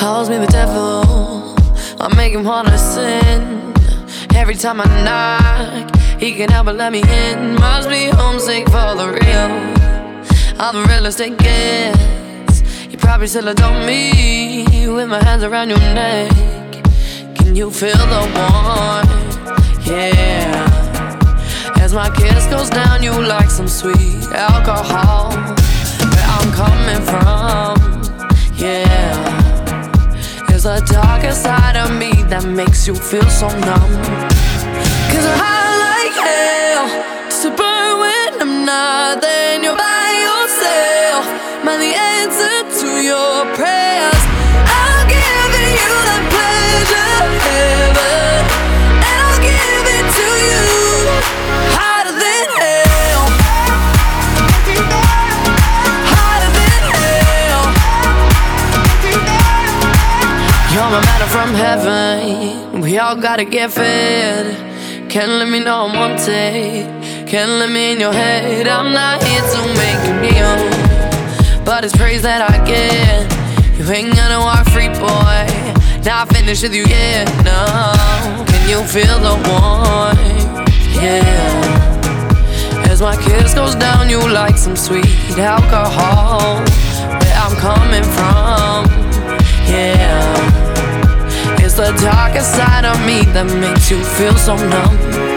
calls me the devil. I make him wanna sin. Every time I knock, he can't help but let me in. Must be homesick for the real. I'm the realest it gets. You probably still adore me with my hands around your neck. Can you feel the warmth? Yeah. As my kiss goes down, you like some sweet alcohol. Where I'm coming from, yeah. There's a darker side of me that makes you feel so numb. Cause I'm high like hell, just to burn when I'm not. Then you're by yourself, man, the answer to your prayers. I'm giving you the pleasure of heaven, and I'll give it to you hotter than hell. Hotter than hell. You're my manna from heaven, we all gotta get fed. Can't let me know I'm wanted, can't let me in your head. I'm not here to make you kneel, but it's praise that I get. You ain't gonna walk free, boy, not finished with you yet, no. Can you feel the warmth? Yeah. As my kiss goes down, you like some sweet alcohol. Where I'm coming from, yeah. It's the darker side of me that makes you feel so numb.